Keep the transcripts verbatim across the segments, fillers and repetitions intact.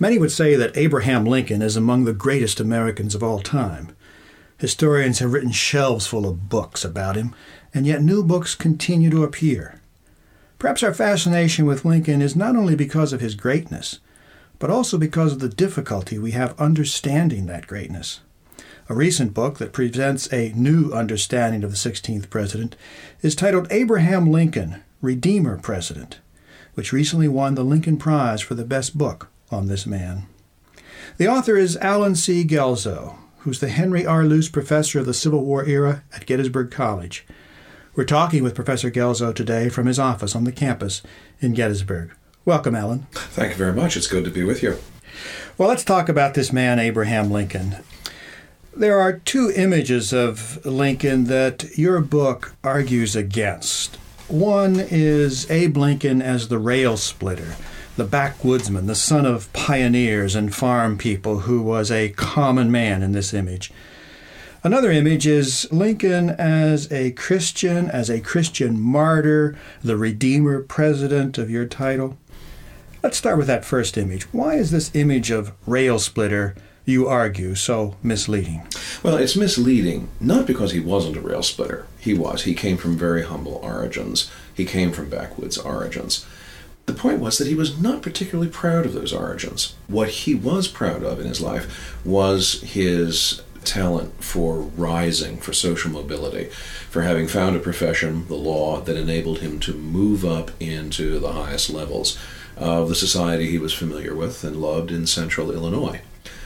Many would say that Abraham Lincoln is among the greatest Americans of all time. Historians have written shelves full of books about him, and yet new books continue to appear. Perhaps our fascination with Lincoln is not only because of his greatness, but also because of the difficulty we have understanding that greatness. A recent book that presents a new understanding of the sixteenth president is titled Abraham Lincoln, Redeemer President, which recently won the Lincoln Prize for the best book on this man. The author is Alan C. Guelzo, who's the Henry R. Luce Professor of the Civil War era at Gettysburg College. We're talking with Professor Guelzo today from his office on the campus in Gettysburg. Welcome, Alan. Thank you very much. It's good to be with you. Well, let's talk about this man, Abraham Lincoln. There are two images of Lincoln that your book argues against. One is Abe Lincoln as the rail splitter, the backwoodsman, the son of pioneers and farm people who was a common man in this image. Another image is Lincoln as a Christian, as a Christian martyr, the Redeemer President of your title. Let's start with that first image. Why is this image of rail splitter, you argue, so misleading? Well, it's misleading, not because he wasn't a rail splitter. He was. He came from very humble origins. He came from backwoods origins. The point was that he was not particularly proud of those origins. What he was proud of in his life was his talent for rising, for social mobility, for having found a profession, the law, that enabled him to move up into the highest levels of the society he was familiar with and loved in central Illinois.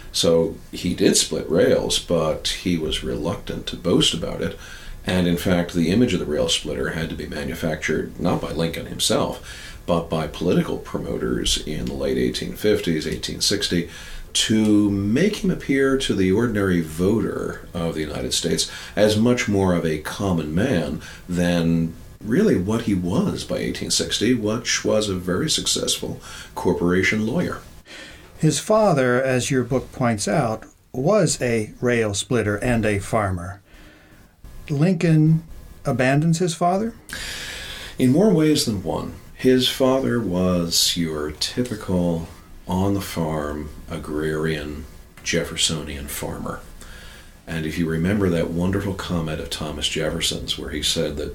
So he did split rails, but he was reluctant to boast about it. And in fact, the image of the rail splitter had to be manufactured not by Lincoln himself, but by political promoters in the late eighteen fifties, eighteen sixty, to make him appear to the ordinary voter of the United States as much more of a common man than really what he was by eighteen sixty, which was a very successful corporation lawyer. His father, as your book points out, was a rail splitter and a farmer. Lincoln abandons his father? In more ways than one. His father was your typical on-the-farm, agrarian, Jeffersonian farmer. And if you remember that wonderful comment of Thomas Jefferson's where he said that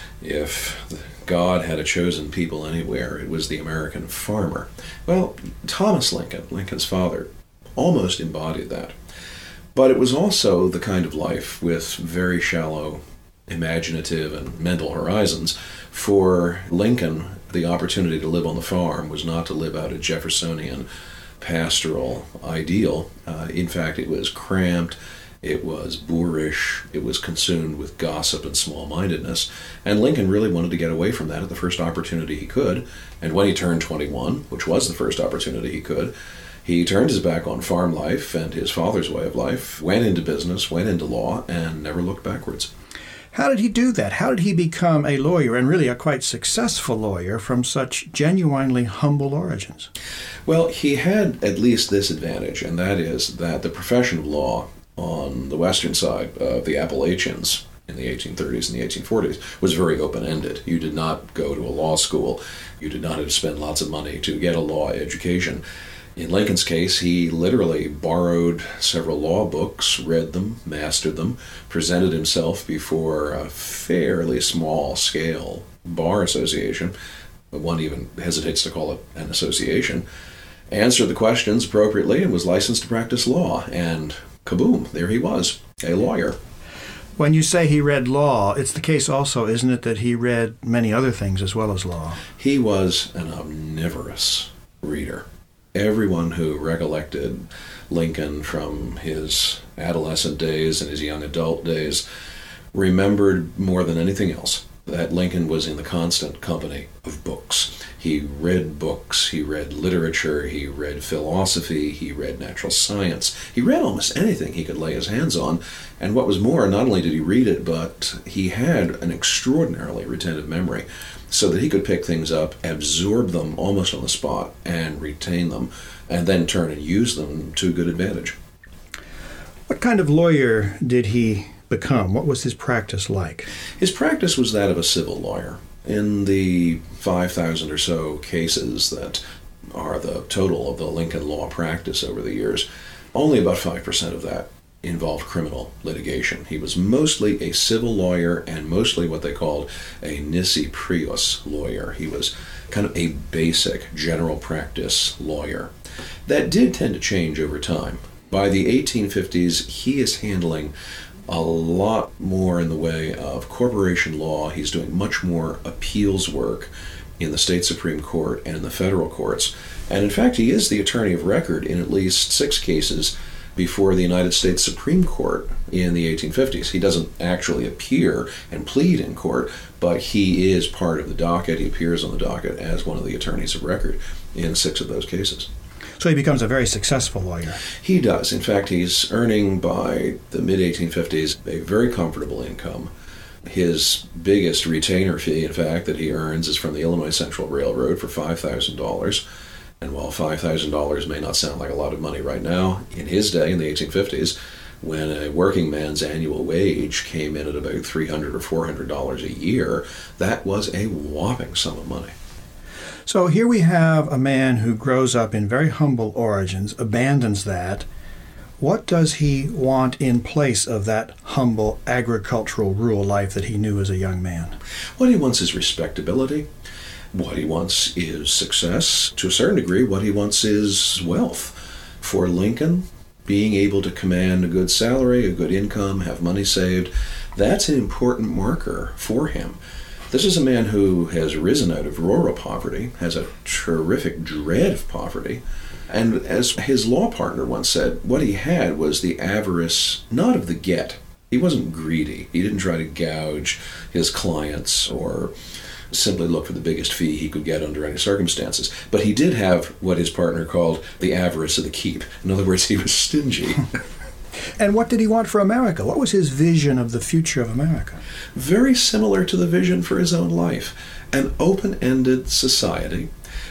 if God had a chosen people anywhere, it was the American farmer. Well, Thomas Lincoln, Lincoln's father, almost embodied that. But it was also the kind of life with very shallow, imaginative, and mental horizons. For Lincoln, the opportunity to live on the farm was not to live out a Jeffersonian pastoral ideal. Uh, in fact, it was cramped. It was boorish, it was consumed with gossip and small-mindedness, and Lincoln really wanted to get away from that at the first opportunity he could, and when he turned twenty-one, which was the first opportunity he could, he turned his back on farm life and his father's way of life, went into business, went into law, and never looked backwards. How did he do that? How did he become a lawyer, and really a quite successful lawyer, from such genuinely humble origins? Well, he had at least this advantage, and that is that the profession of law on the western side of the Appalachians in the eighteen thirties and the eighteen forties was very open-ended. You did not go to a law school. You did not have to spend lots of money to get a law education. In Lincoln's case, he literally borrowed several law books, read them, mastered them, presented himself before a fairly small-scale bar association, one even hesitates to call it an association, answered the questions appropriately and was licensed to practice law, and kaboom, there he was, a lawyer. When you say he read law, it's the case also, isn't it, that he read many other things as well as law? He was an omnivorous reader. Everyone who recollected Lincoln from his adolescent days and his young adult days remembered more than anything else that Lincoln was in the constant company of books. He read books, he read literature, he read philosophy, he read natural science. He read almost anything he could lay his hands on. And what was more, not only did he read it, but he had an extraordinarily retentive memory so that he could pick things up, absorb them almost on the spot, and retain them, and then turn and use them to good advantage. What kind of lawyer did he become? What was his practice like? His practice was that of a civil lawyer. In the five thousand or so cases that are the total of the Lincoln law practice over the years, only about five percent of that involved criminal litigation. He was mostly a civil lawyer and mostly what they called a nisi prius lawyer. He was kind of a basic general practice lawyer. That did tend to change over time. By the eighteen fifties, he is handling a lot more in the way of corporation law. He's doing much more appeals work in the state Supreme Court and in the federal courts. And in fact, he is the attorney of record in at least six cases before the United States Supreme Court in the eighteen fifties. He doesn't actually appear and plead in court, but he is part of the docket. He appears on the docket as one of the attorneys of record in six of those cases. So he becomes a very successful lawyer. He does. In fact, he's earning by the mid eighteen fifties a very comfortable income. His biggest retainer fee, in fact, that he earns is from the Illinois Central Railroad for five thousand dollars. And while five thousand dollars may not sound like a lot of money right now, in his day, in the eighteen fifties, when a working man's annual wage came in at about three hundred dollars or four hundred dollars a year, that was a whopping sum of money. So here we have a man who grows up in very humble origins, abandons that. What does he want in place of that humble agricultural rural life that he knew as a young man? What he wants is respectability. What he wants is success. To a certain degree, what he wants is wealth. For Lincoln, being able to command a good salary, a good income, have money saved, that's an important marker for him. This is a man who has risen out of rural poverty, has a terrific dread of poverty, and as his law partner once said, what he had was the avarice, not of the get. He wasn't greedy. He didn't try to gouge his clients or simply look for the biggest fee he could get under any circumstances. But he did have what his partner called the avarice of the keep. In other words, he was stingy. And what did he want for America? What was his vision of the future of America? Very similar to the vision for his own life. An open-ended society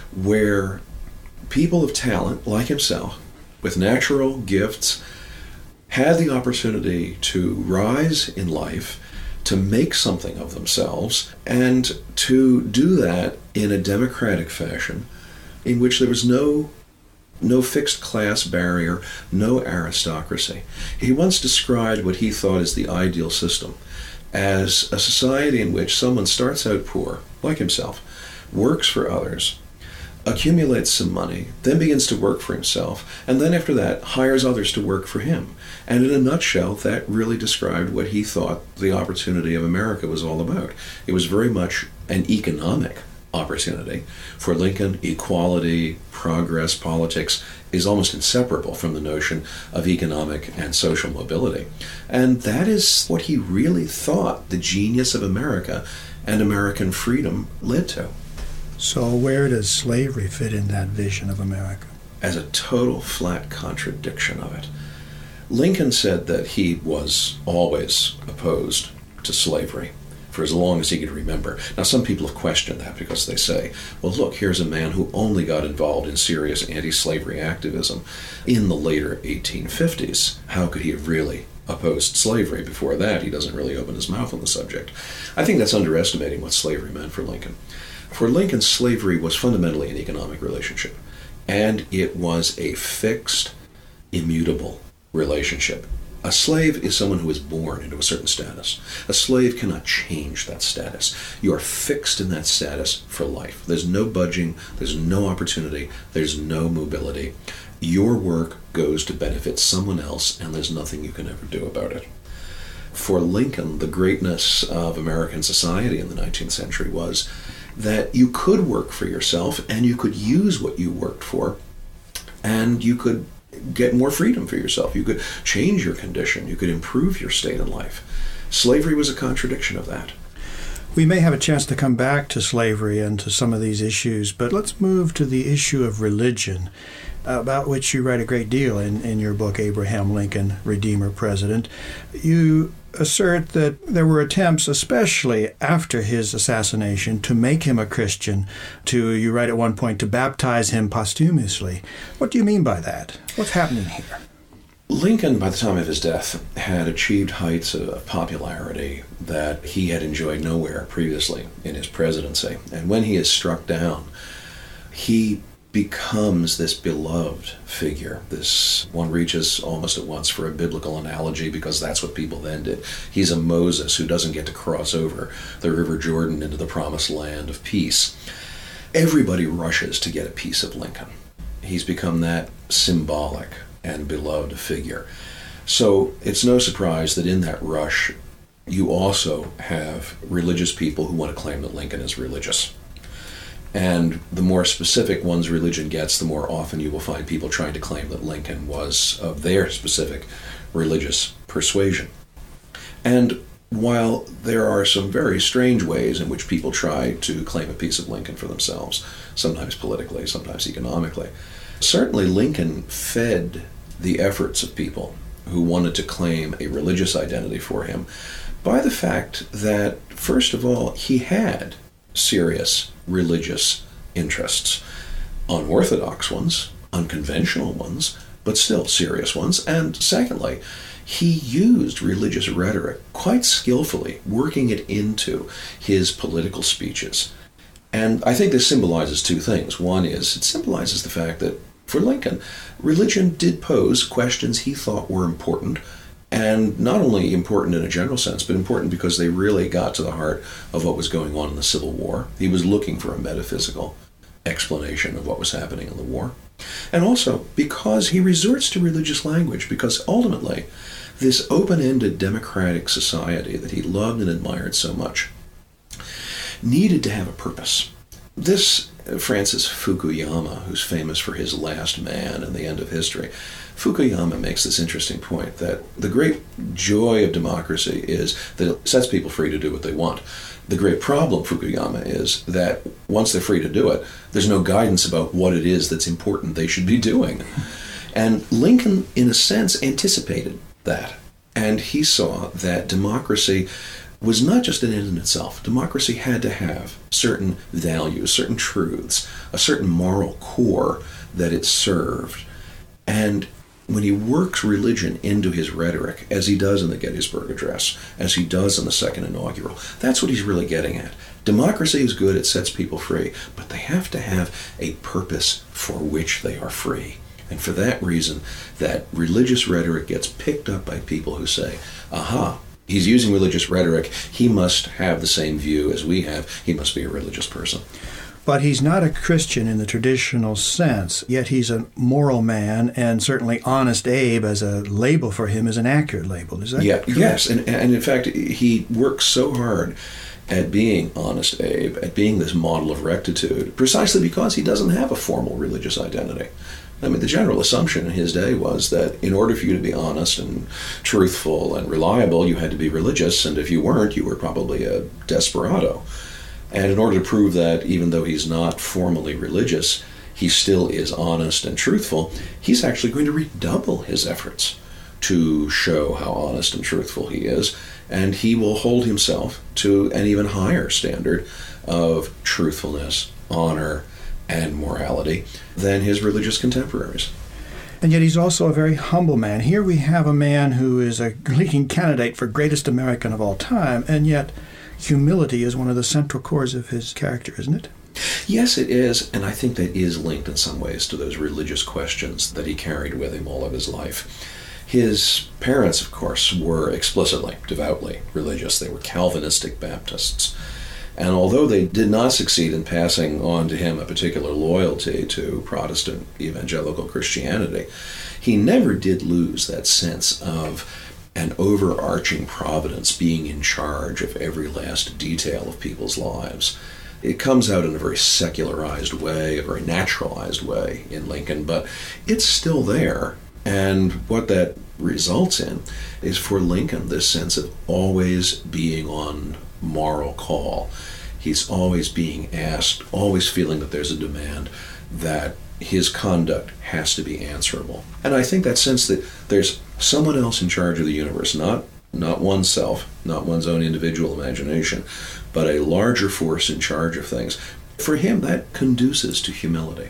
where people of talent, like himself, with natural gifts, had the opportunity to rise in life, to make something of themselves, and to do that in a democratic fashion in which there was no no fixed class barrier, no aristocracy. He once described what he thought is the ideal system as a society in which someone starts out poor, like himself, works for others, accumulates some money, then begins to work for himself, and then after that hires others to work for him. And in a nutshell, that really described what he thought the opportunity of America was all about. It was very much an economic opportunity. For Lincoln, equality, progress, politics is almost inseparable from the notion of economic and social mobility. And that is what he really thought the genius of America and American freedom led to. So where does slavery fit in that vision of America? As a total flat contradiction of it. Lincoln said that he was always opposed to slavery for as long as he could remember. Now, some people have questioned that because they say, well, look, here's a man who only got involved in serious anti-slavery activism in the later eighteen fifties. How could he have really opposed slavery? Before that, he doesn't really open his mouth on the subject. I think that's underestimating what slavery meant for Lincoln. For Lincoln, slavery was fundamentally an economic relationship, and it was a fixed, immutable relationship. A slave is someone who is born into a certain status. A slave cannot change that status. You are fixed in that status for life. There's no budging, there's no opportunity, there's no mobility. Your work goes to benefit someone else, and there's nothing you can ever do about it. For Lincoln, the greatness of American society in the nineteenth century was that you could work for yourself, and you could use what you worked for, and you could get more freedom for yourself. You could change your condition. You could improve your state in life. Slavery was a contradiction of that. We may have a chance to come back to slavery and to some of these issues, but let's move to the issue of religion, about which you write a great deal in, in your book, Abraham Lincoln, Redeemer President. You assert that there were attempts, especially after his assassination, to make him a Christian, to, you write at one point, to baptize him posthumously. What do you mean by that? What's happening here? Lincoln, by the time of his death, had achieved heights of popularity that he had enjoyed nowhere previously in his presidency. And when he is struck down, he becomes this beloved figure. This one reaches almost at once for a biblical analogy because that's what people then did. He's a Moses who doesn't get to cross over the River Jordan into the promised land of peace. Everybody rushes to get a piece of Lincoln. He's become that symbolic and beloved figure. So it's no surprise that in that rush, you also have religious people who want to claim that Lincoln is religious. And the more specific one's religion gets, the more often you will find people trying to claim that Lincoln was of their specific religious persuasion. And while there are some very strange ways in which people try to claim a piece of Lincoln for themselves, sometimes politically, sometimes economically, certainly Lincoln fed the efforts of people who wanted to claim a religious identity for him by the fact that, first of all, he had serious religious interests, unorthodox ones, unconventional ones, but still serious ones. And secondly, he used religious rhetoric quite skillfully, working it into his political speeches. And I think this symbolizes two things. One is it symbolizes the fact that for Lincoln, religion did pose questions he thought were important, and not only important in a general sense, but important because they really got to the heart of what was going on in the Civil War. He was looking for a metaphysical explanation of what was happening in the war. And also because he resorts to religious language, because ultimately this open-ended democratic society that he loved and admired so much needed to have a purpose. This Francis Fukuyama, who's famous for his Last Man and the End of History, Fukuyama makes this interesting point that the great joy of democracy is that it sets people free to do what they want. The great problem, Fukuyama, is that once they're free to do it, there's no guidance about what it is that's important they should be doing. And Lincoln, in a sense, anticipated that. And he saw that democracy was not just an end in itself. Democracy had to have certain values, certain truths, a certain moral core that it served. And when he works religion into his rhetoric, as he does in the Gettysburg Address, as he does in the Second Inaugural, that's what he's really getting at. Democracy is good, it sets people free, but they have to have a purpose for which they are free. And for that reason, that religious rhetoric gets picked up by people who say, aha, he's using religious rhetoric, he must have the same view as we have, he must be a religious person. But he's not a Christian in the traditional sense, yet he's a moral man, and certainly Honest Abe as a label for him is an accurate label. Is that yeah, correct? Yes, and, and in fact, he works so hard at being Honest Abe, at being this model of rectitude, precisely because he doesn't have a formal religious identity. I mean, the general assumption in his day was that in order for you to be honest and truthful and reliable, you had to be religious, and if you weren't, you were probably a desperado. And in order to prove that, even though he's not formally religious, he still is honest and truthful, he's actually going to redouble his efforts to show how honest and truthful he is, and he will hold himself to an even higher standard of truthfulness, honor, and morality than his religious contemporaries. And yet he's also a very humble man. Here we have a man who is a leading candidate for greatest American of all time, and yet humility is one of the central cores of his character, isn't it? Yes, it is, and I think that is linked in some ways to those religious questions that he carried with him all of his life. His parents, of course, were explicitly, devoutly religious. They were Calvinistic Baptists. And although they did not succeed in passing on to him a particular loyalty to Protestant evangelical Christianity, he never did lose that sense of an overarching providence being in charge of every last detail of people's lives. It comes out in a very secularized way, a very naturalized way in Lincoln, but it's still there. And what that results in is for Lincoln this sense of always being on moral call. He's always being asked, always feeling that there's a demand, that his conduct has to be answerable. And I think that sense that there's someone else in charge of the universe, not not oneself, not one's own individual imagination, but a larger force in charge of things. For him, that conduces to humility.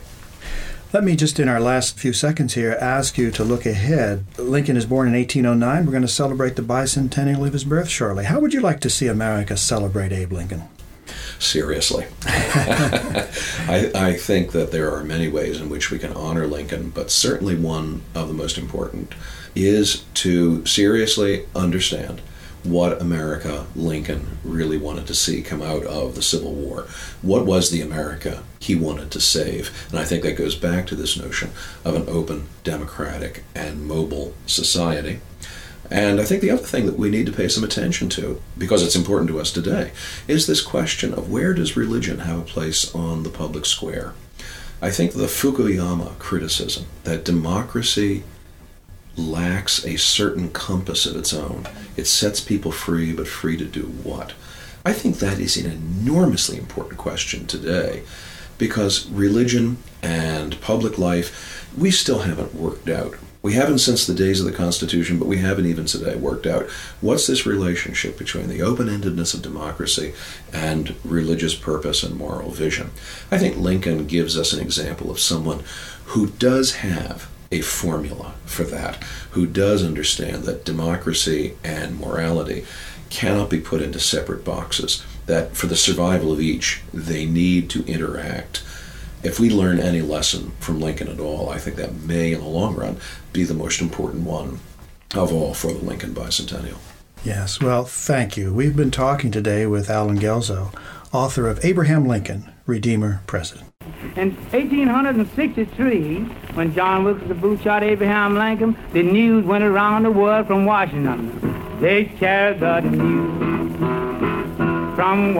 Let me just, in our last few seconds here, ask you to look ahead. Lincoln is born in eighteen oh nine. We're going to celebrate the bicentennial of his birth shortly. How would you like to see America celebrate Abe Lincoln? seriously. I, I think that there are many ways in which we can honor Lincoln, but certainly one of the most important is to seriously understand what America Lincoln really wanted to see come out of the Civil War. What was the America he wanted to save? And I think that goes back to this notion of an open, democratic, and mobile society. And I think the other thing that we need to pay some attention to, because it's important to us today, is this question of where does religion have a place on the public square? I think the Fukuyama criticism that democracy lacks a certain compass of its own. It sets people free, but free to do what? I think that is an enormously important question today, because religion and public life, we still haven't worked out. We haven't since the days of the Constitution, but we haven't even today worked out what's this relationship between the open-endedness of democracy and religious purpose and moral vision. I think Lincoln gives us an example of someone who does have a formula for that, who does understand that democracy and morality cannot be put into separate boxes, that for the survival of each, they need to interact. If we learn any lesson from Lincoln at all, I think that may, in the long run, be the most important one of all for the Lincoln Bicentennial. Yes, well, thank you. We've been talking today with Allen Guelzo, author of Abraham Lincoln, Redeemer President. In eighteen sixty-three, when John Wilkes Booth shot Abraham Lincoln, the news went around the world from Washington. They carried the news from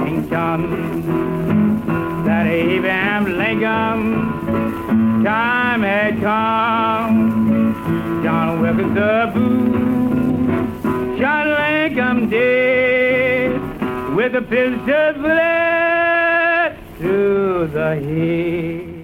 Washington that Abraham Lincoln time had come. John Wilkes Booth shot Lincoln dead with a pistol bullet through the head.